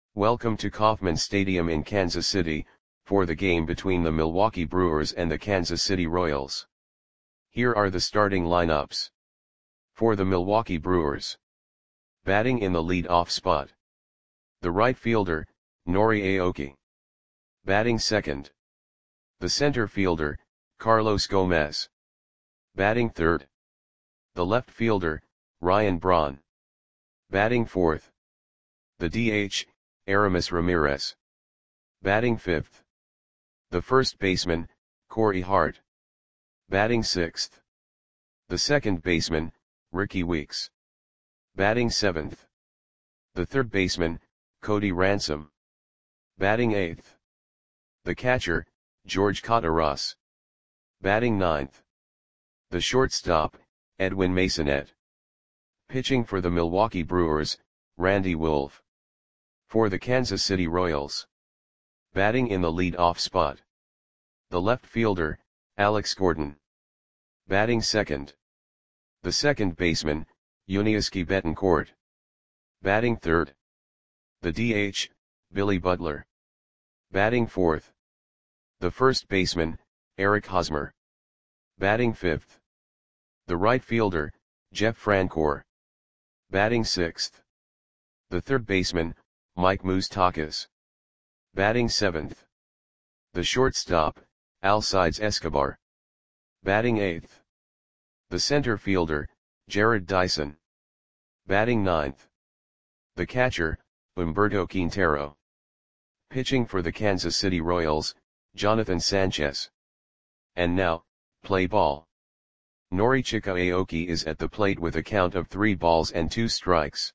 Welcome to Kauffman Stadium in Kansas City, for the game between the Milwaukee Brewers and the Kansas City Royals. Here are the starting lineups. For the Milwaukee Brewers. Batting in the lead-off spot. The right fielder, Nori Aoki. Batting second. The center fielder, Carlos Gomez. Batting third. The left fielder, Ryan Braun. Batting fourth. The DH, Aramis Ramirez. Batting fifth. The first baseman, Corey Hart. Batting sixth. The second baseman, Rickie Weeks. Batting seventh. The third baseman, Cody Ransom. Batting eighth. The catcher, George Cotaras. Batting ninth. The shortstop, Edwin Masonette. Pitching for the Milwaukee Brewers, Randy Wolf. For the Kansas City Royals. Batting in the lead-off spot. The left fielder, Alex Gordon. Batting second. The second baseman, Yuniesky Betancourt. Batting third. The DH, Billy Butler. Batting fourth. The first baseman, Eric Hosmer. Batting fifth. The right fielder, Jeff Francoeur. Batting sixth. The third baseman, Mike Moustakas. Batting seventh. The shortstop, Alcides Escobar. Batting eighth. The center fielder, Jared Dyson. Batting ninth. The catcher, Humberto Quintero. Pitching for the Kansas City Royals, Jonathan Sanchez. And now, play ball. Norichika Aoki is at the plate with a count of 3 balls and 2 strikes.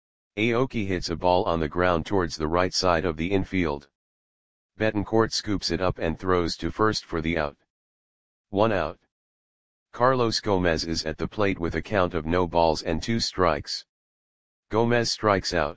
Aoki hits a ball on the ground towards the right side of the infield. Betancourt scoops it up and throws to first for the out. 1 out. Carlos Gomez is at the plate with a count of no balls and 2 strikes. Gomez strikes out.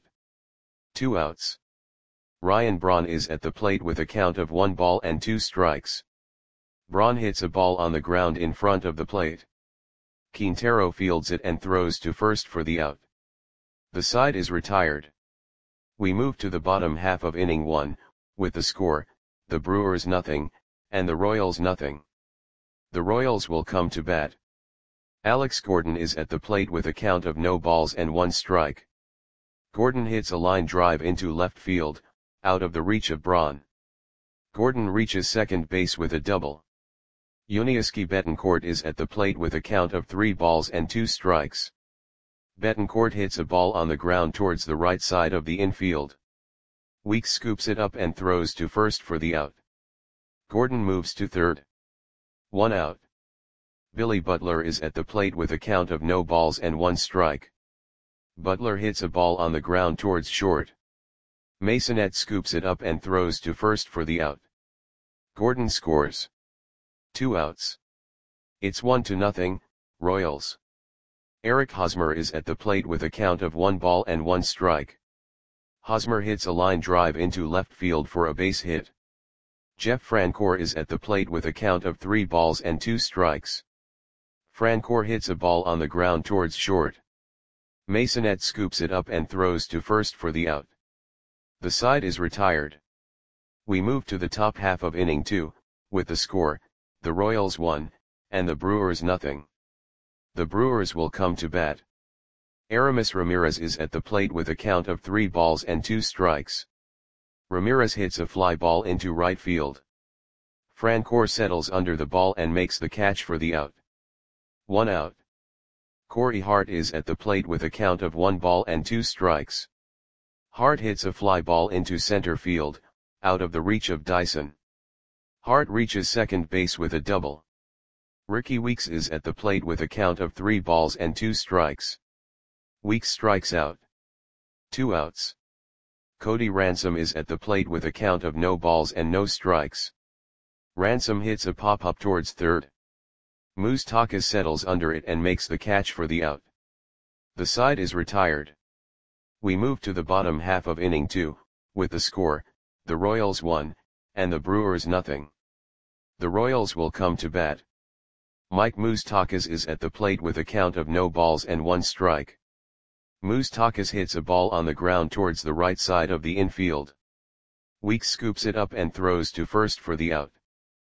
2 outs. Ryan Braun is at the plate with a count of 1 ball and 2 strikes. Braun hits a ball on the ground in front of the plate. Quintero fields it and throws to first for the out. The side is retired. We move to the bottom half of inning 1, with the score, the Brewers nothing, and the Royals nothing. The Royals will come to bat. Alex Gordon is at the plate with a count of no balls and 1 strike. Gordon hits a line drive into left field, out of the reach of Braun. Gordon reaches second base with a double. Yuniesky Betancourt is at the plate with a count of 3 balls and 2 strikes. Betancourt hits a ball on the ground towards the right side of the infield. Weeks scoops it up and throws to first for the out. Gordon moves to third. 1 out. Billy Butler is at the plate with a count of no balls and 1 strike. Butler hits a ball on the ground towards short. Masonette scoops it up and throws to first for the out. Gordon scores. 2 outs. It's 1-0, Royals. Eric Hosmer is at the plate with a count of 1 ball and 1 strike. Hosmer hits a line drive into left field for a base hit. Jeff Francoeur is at the plate with a count of 3 balls and 2 strikes. Francoeur hits a ball on the ground towards short. Masonette scoops it up and throws to first for the out. The side is retired. We move to the top half of inning 2, with the score, the Royals 1, and the Brewers nothing. The Brewers will come to bat. Aramis Ramirez is at the plate with a count of 3 balls and 2 strikes. Ramirez hits a fly ball into right field. Francoeur settles under the ball and makes the catch for the out. 1 out. Corey Hart is at the plate with a count of 1 ball and 2 strikes. Hart hits a fly ball into center field, out of the reach of Dyson. Hart reaches second base with a double. Rickie Weeks is at the plate with a count of 3 balls and 2 strikes. Weeks strikes out. 2 outs. Cody Ransom is at the plate with a count of no balls and no strikes. Ransom hits a pop-up towards third. Moustakas settles under it and makes the catch for the out. The side is retired. We move to the bottom half of inning 2, with the score, the Royals 1, and the Brewers nothing. The Royals will come to bat. Mike Moustakas is at the plate with a count of no balls and 1 strike. Moustakas hits a ball on the ground towards the right side of the infield. Weeks scoops it up and throws to first for the out.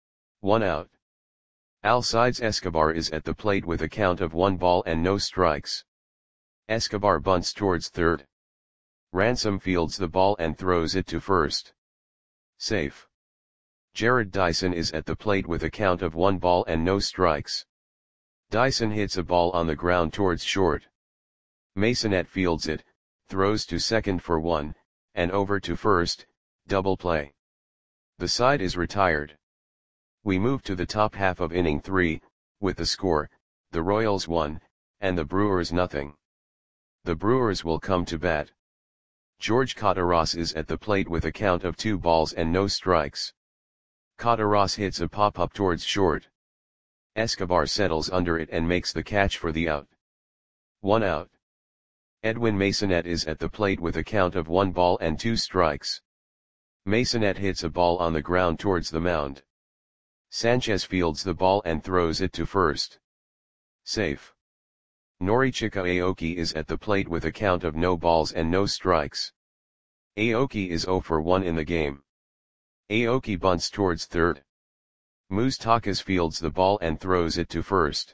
1 out. Alcides Escobar is at the plate with a count of 1 ball and no strikes. Escobar bunts towards third. Ransom fields the ball and throws it to first. Safe. Jared Dyson is at the plate with a count of 1 ball and no strikes. Dyson hits a ball on the ground towards short. Masonette fields it, throws to second for 1, and over to first, double play. The side is retired. We move to the top half of inning 3, with the score, the Royals 1, and the Brewers nothing. The Brewers will come to bat. George Cataras is at the plate with a count of 2 balls and no strikes. Cataras hits a pop-up towards short. Escobar settles under it and makes the catch for the out. 1 out. Edwin Masonette is at the plate with a count of 1 ball and 2 strikes. Masonette hits a ball on the ground towards the mound. Sanchez fields the ball and throws it to first. Safe. Norichika Aoki is at the plate with a count of no balls and no strikes. Aoki is 0 for 1 in the game. Aoki bunts towards third. Moustakas fields the ball and throws it to first.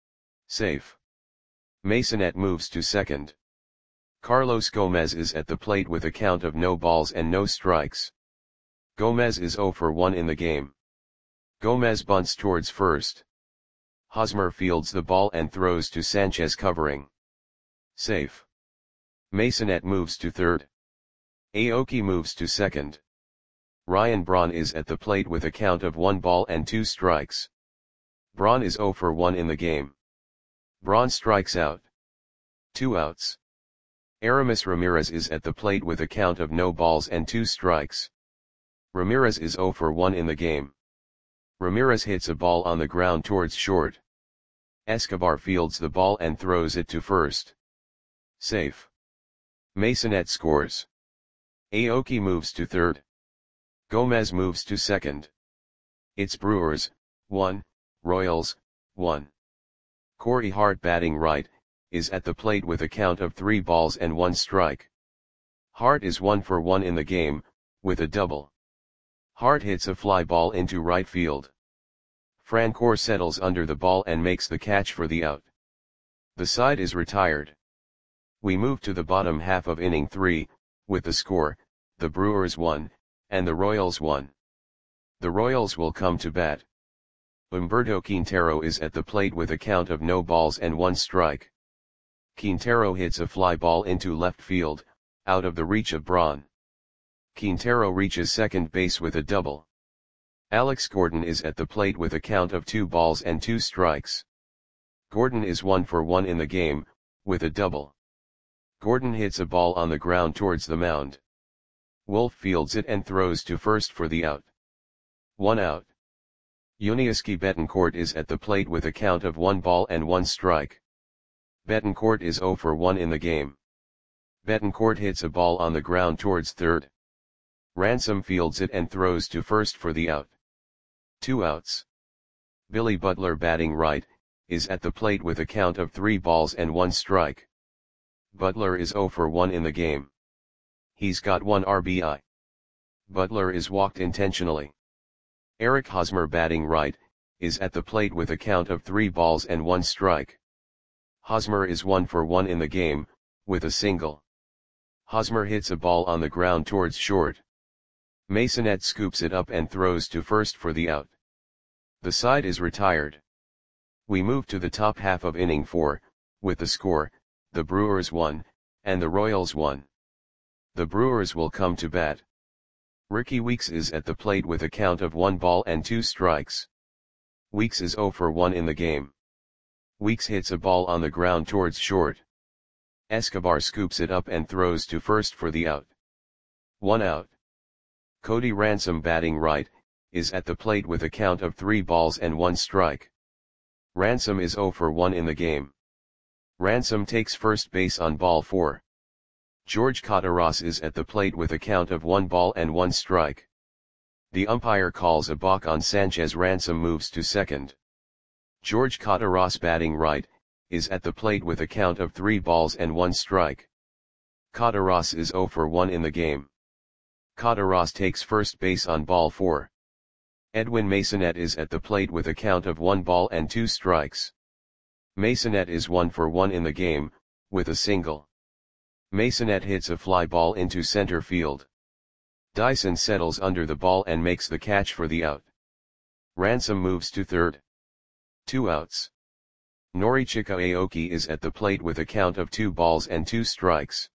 Safe. Masonette moves to second. Carlos Gomez is at the plate with a count of no balls and no strikes. Gomez is 0 for 1 in the game. Gomez bunts towards first. Hosmer fields the ball and throws to Sanchez covering. Safe. Masonette moves to third. Aoki moves to second. Ryan Braun is at the plate with a count of 1 ball and 2 strikes. Braun is 0 for 1 in the game. Braun strikes out. 2 outs. Aramis Ramirez is at the plate with a count of no balls and 2 strikes. Ramirez is 0 for 1 in the game. Ramirez hits a ball on the ground towards short. Escobar fields the ball and throws it to first. Safe. Masonette scores. Aoki moves to third. Gomez moves to second. It's Brewers, 1, Royals, 1. Corey Hart batting right, is at the plate with a count of 3 balls and 1 strike. Hart is 1 for 1 in the game, with a double. Hart hits a fly ball into right field. Francoeur settles under the ball and makes the catch for the out. The side is retired. We move to the bottom half of inning 3, with the score, the Brewers 1, and the Royals 1. The Royals will come to bat. Humberto Quintero is at the plate with a count of no balls and 1 strike. Quintero hits a fly ball into left field, out of the reach of Braun. Quintero reaches second base with a double. Alex Gordon is at the plate with a count of 2 balls and 2 strikes. Gordon is 1 for 1 in the game, with a double. Gordon hits a ball on the ground towards the mound. Wolf fields it and throws to first for the out. 1 out. Yuniesky Betancourt is at the plate with a count of 1 ball and 1 strike. Betancourt is 0 for 1 in the game. Betancourt hits a ball on the ground towards third. Ransom fields it and throws to first for the out. 2 outs. Billy Butler batting right, is at the plate with a count of 3 balls and 1 strike. Butler is 0 for 1 in the game. He's got 1 RBI. Butler is walked intentionally. Eric Hosmer batting right, is at the plate with a count of 3 balls and 1 strike. Hosmer is 1 for 1 in the game, with a single. Hosmer hits a ball on the ground towards short. Masonette scoops it up and throws to first for the out. The side is retired. We move to the top half of inning 4, with the score, the Brewers 1, and the Royals 1. The Brewers will come to bat. Ricky Weeks is at the plate with a count of 1 ball and 2 strikes. Weeks is 0 for 1 in the game. Weeks hits a ball on the ground towards short. Escobar scoops it up and throws to first for the out. 1 out. Cody Ransom batting right, is at the plate with a count of 3 balls and 1 strike. Ransom is 0 for 1 in the game. Ransom takes first base on ball 4. George Cataras is at the plate with a count of 1 ball and 1 strike. The umpire calls a balk on Sanchez. Ransom moves to second. George Cataras batting right, is at the plate with a count of 3 balls and 1 strike. Catarras is 0 for 1 in the game. Catarras takes first base on ball 4. Edwin Masonette is at the plate with a count of 1 ball and 2 strikes. Masonette is 1 for 1 in the game, with a single. Masonette hits a fly ball into center field. Dyson settles under the ball and makes the catch for the out. Ransom moves to third. 2 outs. Norichika Aoki is at the plate with a count of 2 balls and 2 strikes.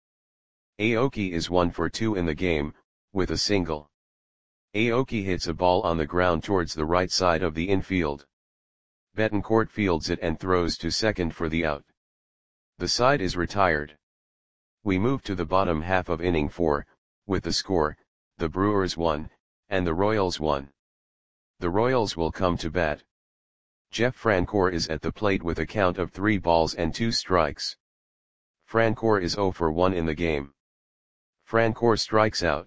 Aoki is 1 for 2 in the game, with a single. Aoki hits a ball on the ground towards the right side of the infield. Betancourt fields it and throws to second for the out. The side is retired. We move to the bottom half of inning 4, with the score, the Brewers 1, and the Royals 1. The Royals will come to bat. Jeff Francoeur is at the plate with a count of 3 balls and 2 strikes. Francoeur is 0 for 1 in the game. Francoeur strikes out.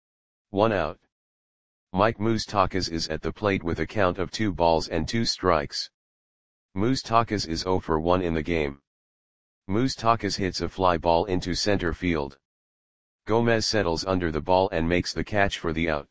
1 out. Mike Moustakas is at the plate with a count of 2 balls and 2 strikes. Moustakas is 0 for 1 in the game. Moustakas hits a fly ball into center field. Gomez settles under the ball and makes the catch for the out.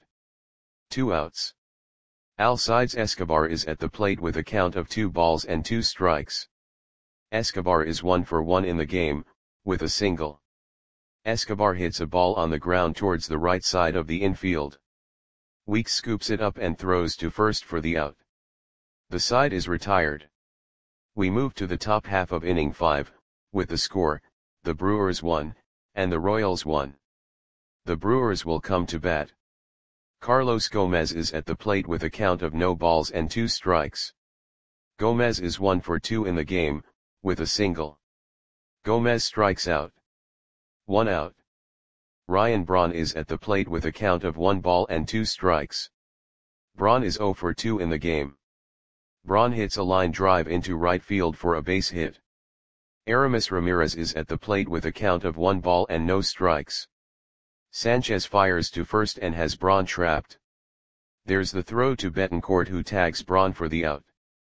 2 outs. Alcides Escobar is at the plate with a count of 2 balls and 2 strikes. Escobar is 1 for 1 in the game, with a single. Escobar hits a ball on the ground towards the right side of the infield. Weeks scoops it up and throws to first for the out. The side is retired. We move to the top half of inning 5, with the score, the Brewers 1, and the Royals 1. The Brewers will come to bat. Carlos Gomez is at the plate with a count of no balls and 2 strikes. Gomez is 1 for 2 in the game, with a single. Gomez strikes out. 1 out. Ryan Braun is at the plate with a count of 1 ball and 2 strikes. Braun is 0 for 2 in the game. Braun hits a line drive into right field for a base hit. Aramis Ramirez is at the plate with a count of 1 ball and no strikes. Sanchez fires to first and has Braun trapped. There's the throw to Betancourt, who tags Braun for the out.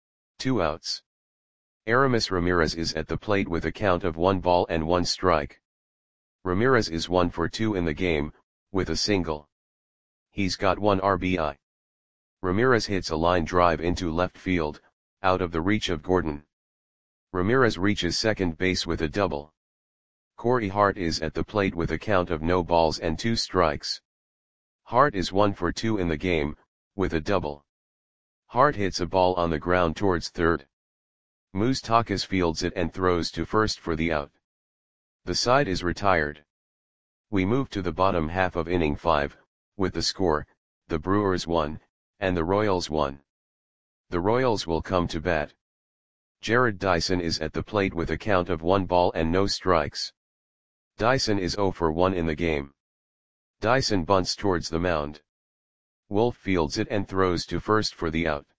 2 outs. Aramis Ramirez is at the plate with a count of 1 ball and 1 strike. Ramirez is 1 for 2 in the game, with a single. He's got 1 RBI. Ramirez hits a line drive into left field, out of the reach of Gordon. Ramirez reaches second base with a double. Corey Hart is at the plate with a count of no balls and 2 strikes. Hart is 1 for 2 in the game, with a double. Hart hits a ball on the ground towards third. Moustakas fields it and throws to first for the out. The side is retired. We move to the bottom half of inning 5, with the score, the Brewers 1, and the Royals 1. The Royals will come to bat. Jared Dyson is at the plate with a count of 1 ball and no strikes. Dyson is 0 for 1 in the game. Dyson bunts towards the mound. Wolf fields it and throws to first for the out.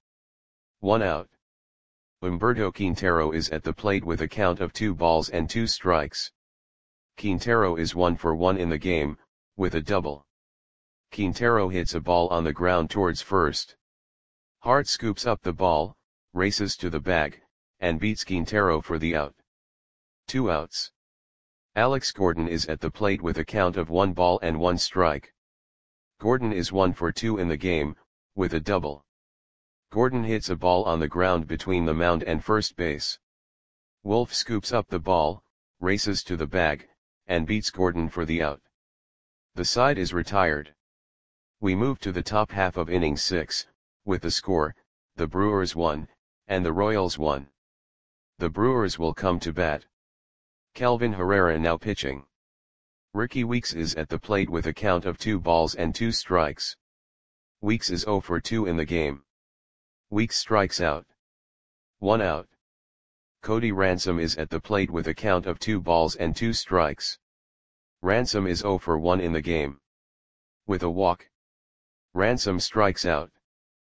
1 out. Humberto Quintero is at the plate with a count of 2 balls and 2 strikes. Quintero is 1 for 1 in the game, with a double. Quintero hits a ball on the ground towards first. Hart scoops up the ball, races to the bag, and beats Quintero for the out. 2 outs. Alex Gordon is at the plate with a count of 1 ball and 1 strike. Gordon is 1 for 2 in the game, with a double. Gordon hits a ball on the ground between the mound and first base. Wolf scoops up the ball, races to the bag, and beats Gordon for the out. The side is retired. We move to the top half of inning 6, with the score, the Brewers 1, and the Royals 1. The Brewers will come to bat. Kelvin Herrera now pitching. Ricky Weeks is at the plate with a count of 2 balls and 2 strikes. Weeks is 0 for 2 in the game. Weeks strikes out. 1 out. Cody Ransom is at the plate with a count of 2 balls and 2 strikes. Ransom is 0 for 1 in the game. With a walk. Ransom strikes out.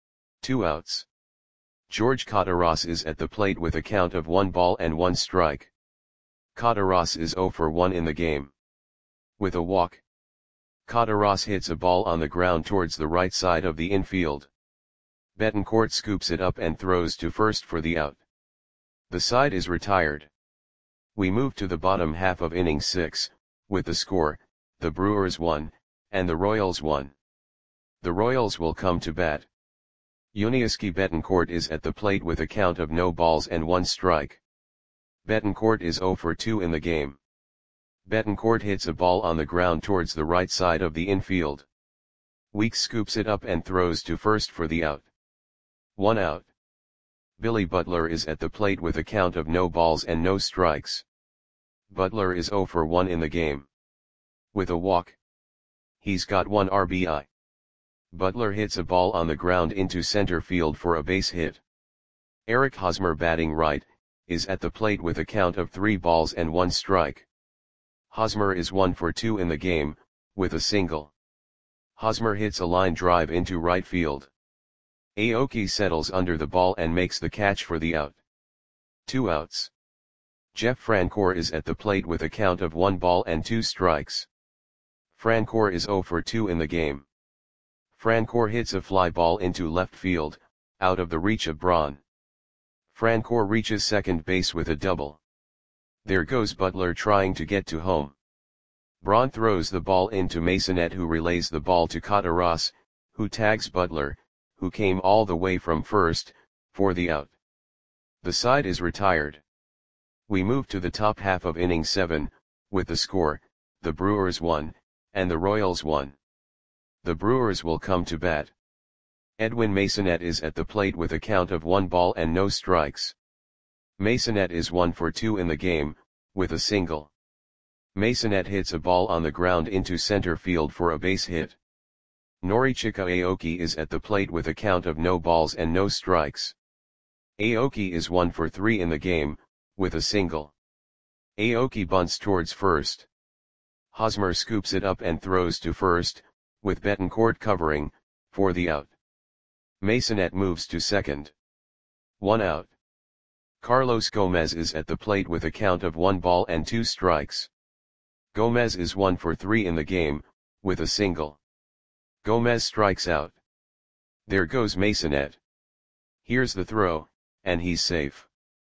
2 outs. George Catarras is at the plate with a count of 1 ball and 1 strike. Catarras is 0 for 1 in the game. With a walk. Catarras hits a ball on the ground towards the right side of the infield. Betancourt scoops it up and throws to first for the out. The side is retired. We move to the bottom half of inning 6, with the score, the Brewers 1, and the Royals 1. The Royals will come to bat. Yuniesky Betancourt is at the plate with a count of no balls and 1 strike. Betancourt is 0 for 2 in the game. Betancourt hits a ball on the ground towards the right side of the infield. Weeks scoops it up and throws to first for the out. 1 out. Billy Butler is at the plate with a count of no balls and no strikes. Butler is 0 for 1 in the game. With a walk. He's got 1 RBI. Butler hits a ball on the ground into center field for a base hit. Eric Hosmer, batting right, is at the plate with a count of 3 balls and 1 strike. Hosmer is 1 for 2 in the game, with a single. Hosmer hits a line drive into right field. Aoki settles under the ball and makes the catch for the out. 2 outs. Jeff Francoeur is at the plate with a count of 1 ball and 2 strikes. Francoeur is 0 for 2 in the game. Francoeur hits a fly ball into left field, out of the reach of Braun. Francoeur reaches second base with a double. There goes Butler trying to get to home. Braun throws the ball into Masonette, who relays the ball to Cotaras, who tags Butler, who came all the way from first, for the out. The side is retired. We move to the top half of inning 7, with the score, the Brewers 1, and the Royals 1. The Brewers will come to bat. Edwin Masonette is at the plate with a count of 1 ball and no strikes. Masonette is 1 for 2 in the game, with a single. Masonette hits a ball on the ground into center field for a base hit. Norichika Aoki is at the plate with a count of no balls and no strikes. Aoki is 1 for 3 in the game, with a single. Aoki bunts towards first. Hosmer scoops it up and throws to first, with Betancourt covering, for the out. Masonette moves to second. 1 out. Carlos Gomez is at the plate with a count of 1 ball and 2 strikes. Gomez is 1 for 3 in the game, with a single. Gomez strikes out. There goes Masonette. Here's the throw, and he's safe.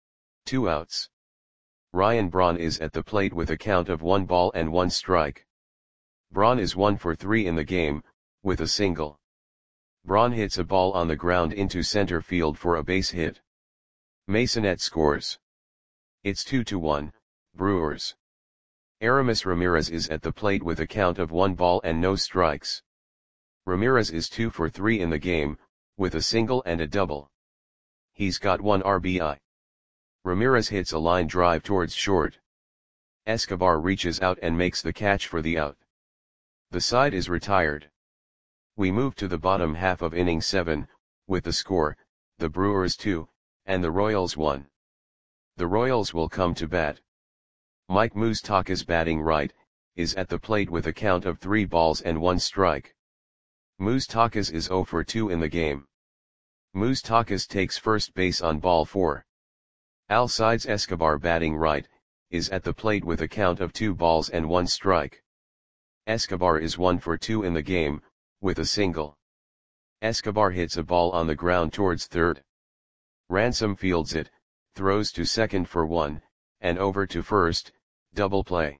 2 outs. Ryan Braun is at the plate with a count of 1 ball and 1 strike. Braun is 1 for 3 in the game, with a single. Braun hits a ball on the ground into center field for a base hit. Masonette scores. It's 2-1, Brewers. Aramis Ramirez is at the plate with a count of 1 ball and no strikes. Ramirez is 2 for 3 in the game, with a single and a double. He's got 1 RBI. Ramirez hits a line drive towards short. Escobar reaches out and makes the catch for the out. The side is retired. We move to the bottom half of inning 7, with the score, the Brewers 2, and the Royals 1. The Royals will come to bat. Mike Moustakas, batting right, is at the plate with a count of 3 balls and 1 strike. Moustakas is 0 for 2 in the game. Moustakas takes first base on ball 4. Alcides Escobar, batting right, is at the plate with a count of 2 balls and 1 strike. Escobar is 1 for 2 in the game, with a single. Escobar hits a ball on the ground towards third. Ransom fields it, throws to second for 1, and over to first, double play.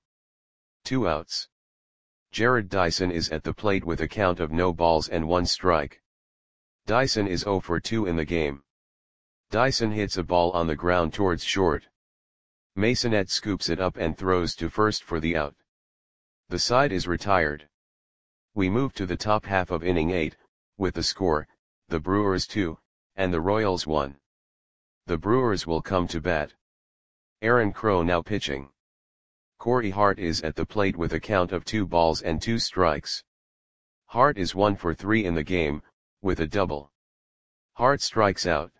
2 outs. Jared Dyson is at the plate with a count of no balls and 1 strike. Dyson is 0 for 2 in the game. Dyson hits a ball on the ground towards short. Masonette scoops it up and throws to first for the out. The side is retired. We move to the top half of inning 8, with the score, the Brewers 2, and the Royals 1. The Brewers will come to bat. Aaron Crow now pitching. Corey Hart is at the plate with a count of 2 balls and 2 strikes. Hart is 1 for 3 in the game, with a double. Hart strikes out.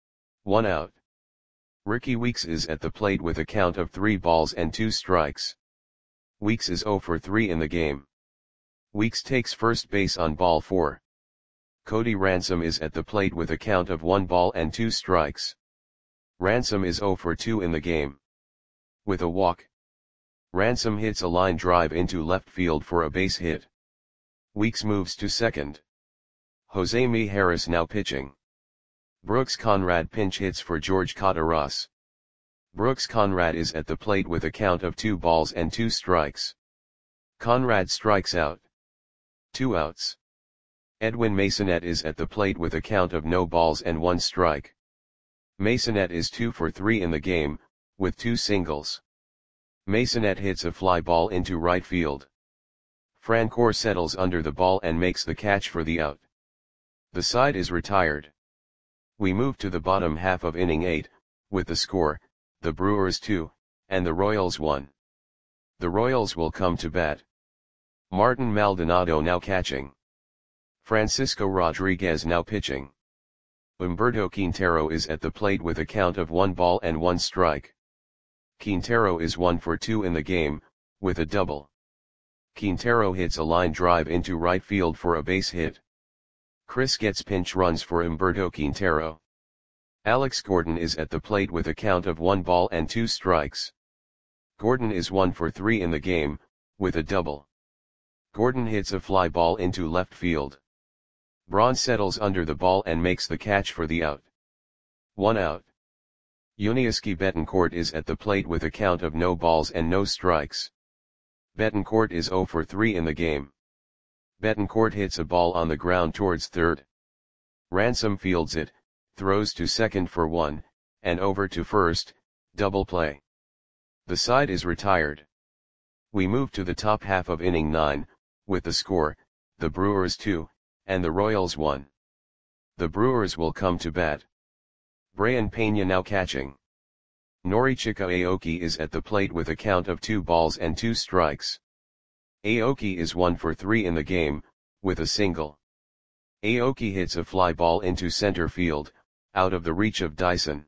1 out. Ricky Weeks is at the plate with a count of 3 balls and 2 strikes. Weeks is 0 for 3 in the game. Weeks takes first base on ball 4. Cody Ransom is at the plate with a count of 1 ball and 2 strikes. Ransom is 0 for 2 in the game. With a walk. Ransom hits a line drive into left field for a base hit. Weeks moves to second. Jose Mijares now pitching. Brooks Conrad pinch hits for George Cotaras. Brooks Conrad is at the plate with a count of 2 balls and 2 strikes. Conrad strikes out. 2 outs. Edwin Masonette is at the plate with a count of no balls and 1 strike. Masonette is 2 for 3 in the game, with 2 singles. Masonette hits a fly ball into right field. Francoeur settles under the ball and makes the catch for the out. The side is retired. We move to the bottom half of inning 8, with the score, the Brewers 2, and the Royals 1. The Royals will come to bat. Martin Maldonado now catching. Francisco Rodriguez now pitching. Humberto Quintero is at the plate with a count of 1 ball and 1 strike. Quintero is 1 for 2 in the game, with a double. Quintero hits a line drive into right field for a base hit. Chris gets pinch runs for Humberto Quintero. Alex Gordon is at the plate with a count of 1 ball and 2 strikes. Gordon is 1 for 3 in the game, with a double. Gordon hits a fly ball into left field. Braun settles under the ball and makes the catch for the out. 1 out. Yuniesky Betancourt is at the plate with a count of no balls and no strikes. Betancourt is 0 for 3 in the game. Betancourt hits a ball on the ground towards third. Ransom fields it, throws to second for 1, and over to first, double play. The side is retired. We move to the top half of inning 9, with the score, the Brewers 2, and the Royals 1. The Brewers will come to bat. Brayan Peña now catching. Norichika Aoki is at the plate with a count of 2 balls and 2 strikes. Aoki is 1 for 3 in the game, with a single. Aoki hits a fly ball into center field, out of the reach of Dyson.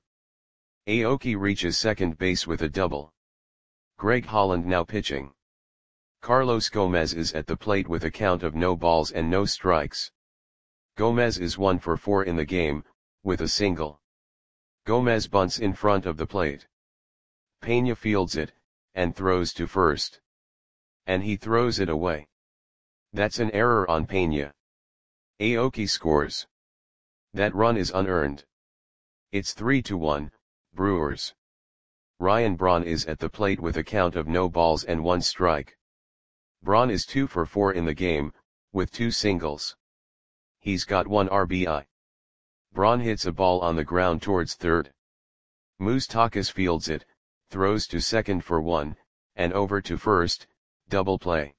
Aoki reaches second base with a double. Greg Holland now pitching. Carlos Gomez is at the plate with a count of no balls and no strikes. Gomez is 1 for 4 in the game, with a single. Gomez bunts in front of the plate. Peña fields it, and throws to first. And he throws it away. That's an error on Peña. Aoki scores. That run is unearned. It's 3-1, Brewers. Ryan Braun is at the plate with a count of no balls and 1 strike. Braun is 2 for 4 in the game, with 2 singles. He's got 1 RBI. Braun hits a ball on the ground towards third. Moustakas fields it, throws to second for 1, and over to first, double play.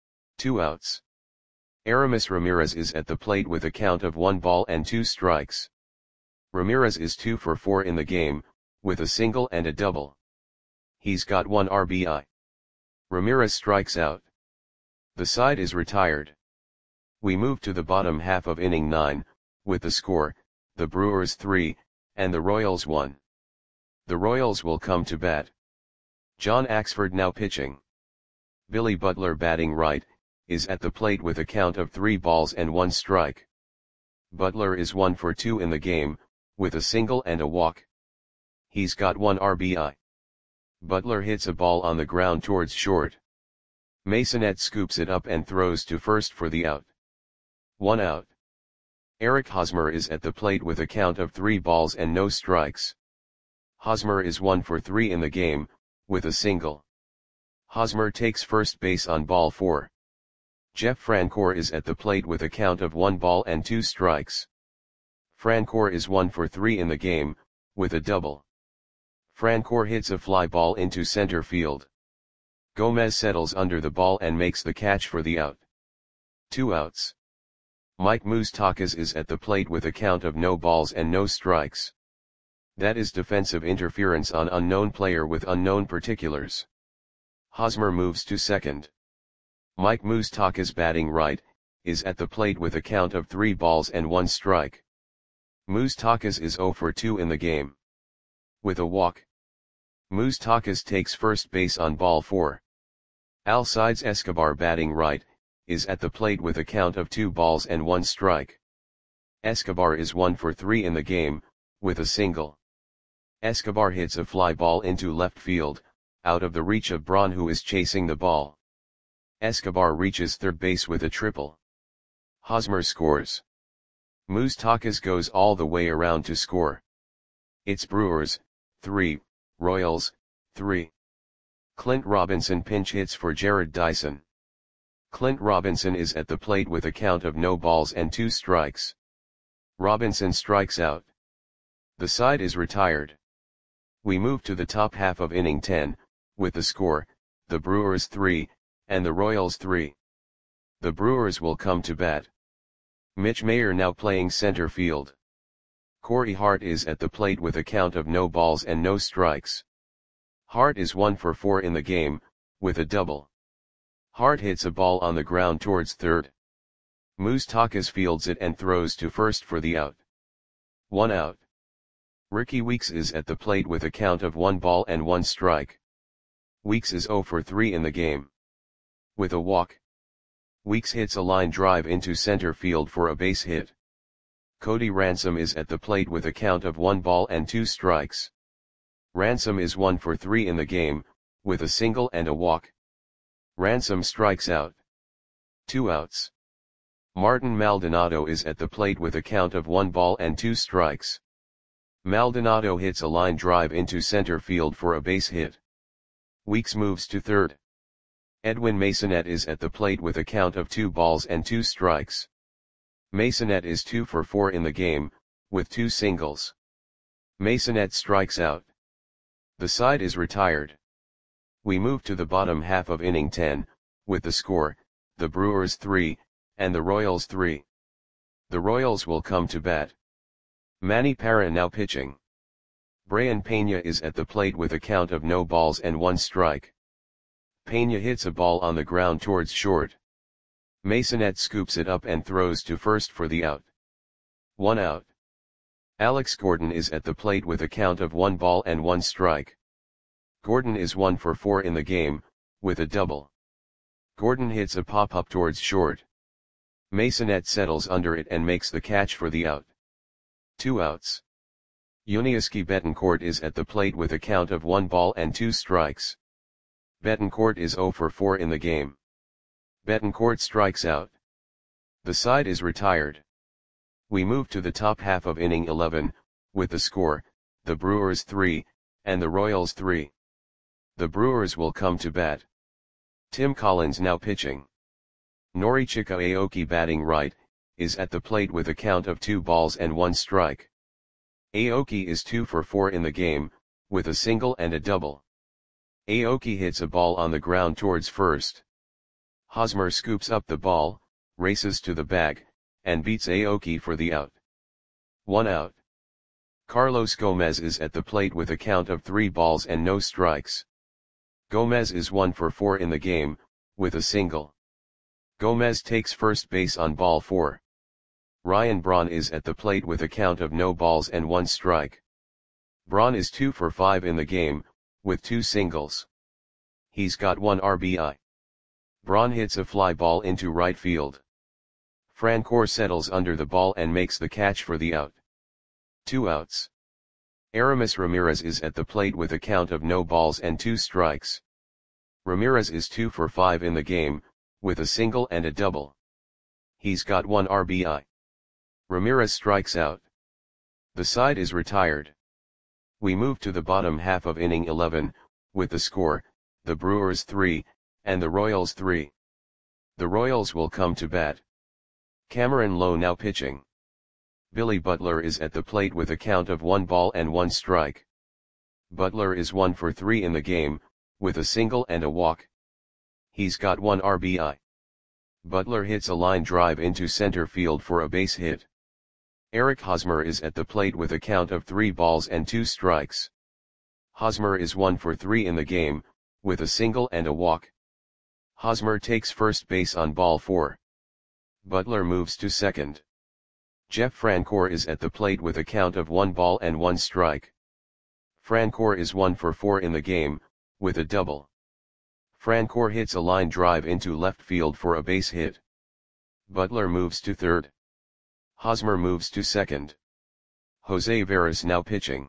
2 outs. Aramis Ramirez is at the plate with a count of 1 ball and 2 strikes. Ramirez is 2 for 4 in the game, with a single and a double. He's got 1 RBI. Ramirez strikes out. The side is retired. We move to the bottom half of inning 9, with the score, the Brewers 3, and the Royals 1. The Royals will come to bat. John Axford now pitching. Billy Butler batting right, is at the plate with a count of 3 balls and 1 strike. Butler is 1 for 2 in the game, with a single and a walk. He's got 1 RBI. Butler hits a ball on the ground towards short. Masonette scoops it up and throws to first for the out. 1 out. Eric Hosmer is at the plate with a count of 3 balls and no strikes. Hosmer is 1 for 3 in the game, with a single. Hosmer takes first base on ball 4. Jeff Francoeur is at the plate with a count of 1 ball and 2 strikes. Francoeur is 1 for 3 in the game, with a double. Francoeur hits a fly ball into center field. Gomez settles under the ball and makes the catch for the out. 2 outs. Mike Moustakas is at the plate with a count of no balls and no strikes. That is defensive interference on unknown player with unknown particulars. Hosmer moves to second. Mike Moustakas batting right, is at the plate with a count of 3 balls and 1 strike. Moustakas is 0 for 2 in the game. With a walk. Moustakas takes first base on ball 4. Alcides Escobar batting right, is at the plate with a count of 2 balls and 1 strike. Escobar is 1 for 3 in the game, with a single. Escobar hits a fly ball into left field, out of the reach of Braun who is chasing the ball. Escobar reaches third base with a triple. Hosmer scores. Moustakas goes all the way around to score. It's Brewers, 3, Royals, 3. Clint Robinson pinch hits for Jared Dyson. Clint Robinson is at the plate with a count of no balls and 2 strikes. Robinson strikes out. The side is retired. We move to the top half of inning 10, with the score, the Brewers 3, and the Royals 3. The Brewers will come to bat. Mitch Mayer now playing center field. Corey Hart is at the plate with a count of no balls and no strikes. Hart is 1 for 4 in the game, with a double. Hart hits a ball on the ground towards third. Moustakas fields it and throws to first for the out. 1 out. Ricky Weeks is at the plate with a count of 1 ball and 1 strike. Weeks is 0 for 3 in the game. With a walk. Weeks hits a line drive into center field for a base hit. Cody Ransom is at the plate with a count of 1 ball and 2 strikes. Ransom is 1 for 3 in the game, with a single and a walk. Ransom strikes out. 2 outs. Martin Maldonado is at the plate with a count of 1 ball and 2 strikes. Maldonado hits a line drive into center field for a base hit. Weeks moves to third. Edwin Masonette is at the plate with a count of 2 balls and 2 strikes. Masonette is 2 for 4 in the game, with 2 singles. Masonette strikes out. The side is retired. We move to the bottom half of inning 10, with the score, the Brewers 3, and the Royals 3. The Royals will come to bat. Manny Parra now pitching. Brayan Peña is at the plate with a count of no balls and 1 strike. Peña hits a ball on the ground towards short. Masonette scoops it up and throws to first for the out. 1 out. Alex Gordon is at the plate with a count of 1 ball and 1 strike. Gordon is 1 for 4 in the game, with a double. Gordon hits a pop-up towards short. Masonette settles under it and makes the catch for the out. 2 outs. Yuniesky Betancourt is at the plate with a count of 1 ball and 2 strikes. Betancourt is 0 for 4 in the game. Betancourt strikes out. The side is retired. We move to the top half of inning 11, with the score, the Brewers 3, and the Royals 3. The Brewers will come to bat. Tim Collins now pitching. Norichika Aoki batting right, is at the plate with a count of 2 balls and 1 strike. Aoki is 2 for 4 in the game, with a single and a double. Aoki hits a ball on the ground towards first. Hosmer scoops up the ball, races to the bag, and beats Aoki for the out. 1 out. Carlos Gomez is at the plate with a count of 3 balls and no strikes. Gomez is 1 for 4 in the game, with a single. Gomez takes first base on ball 4. Ryan Braun is at the plate with a count of no balls and 1 strike. Braun is 2 for 5 in the game, with 2 singles. He's got 1 RBI. Braun hits a fly ball into right field. Francoeur settles under the ball and makes the catch for the out. 2 outs. Aramis Ramirez is at the plate with a count of no balls and 2 strikes. Ramirez is 2 for 5 in the game, with a single and a double. He's got 1 RBI. Ramirez strikes out. The side is retired. We move to the bottom half of inning 11, with the score, the Brewers 3, and the Royals 3. The Royals will come to bat. Cameron Lowe now pitching. Billy Butler is at the plate with a count of 1 ball and 1 strike. Butler is 1 for 3 in the game, with a single and a walk. He's got 1 RBI. Butler hits a line drive into center field for a base hit. Eric Hosmer is at the plate with a count of 3 balls and 2 strikes. Hosmer is 1 for 3 in the game, with a single and a walk. Hosmer takes first base on ball 4. Butler moves to second. Jeff Francoeur is at the plate with a count of 1 ball and 1 strike. Francoeur is 1 for 4 in the game, with a double. Francoeur hits a line drive into left field for a base hit. Butler moves to third. Hosmer moves to second. Jose Veras now pitching.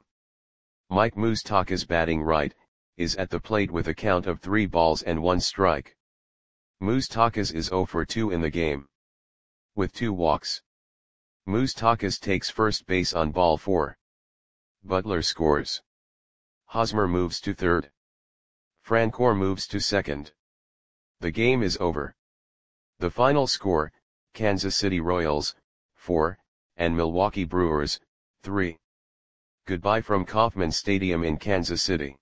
Mike Moustakas batting right, is at the plate with a count of 3 balls and 1 strike. Moustakas is 0 for 2 in the game. With 2 walks. Moustakas takes first base on ball 4. Butler scores. Hosmer moves to third. Francoeur moves to second. The game is over. The final score, Kansas City Royals, 4, and Milwaukee Brewers, 3. Goodbye from Kauffman Stadium in Kansas City.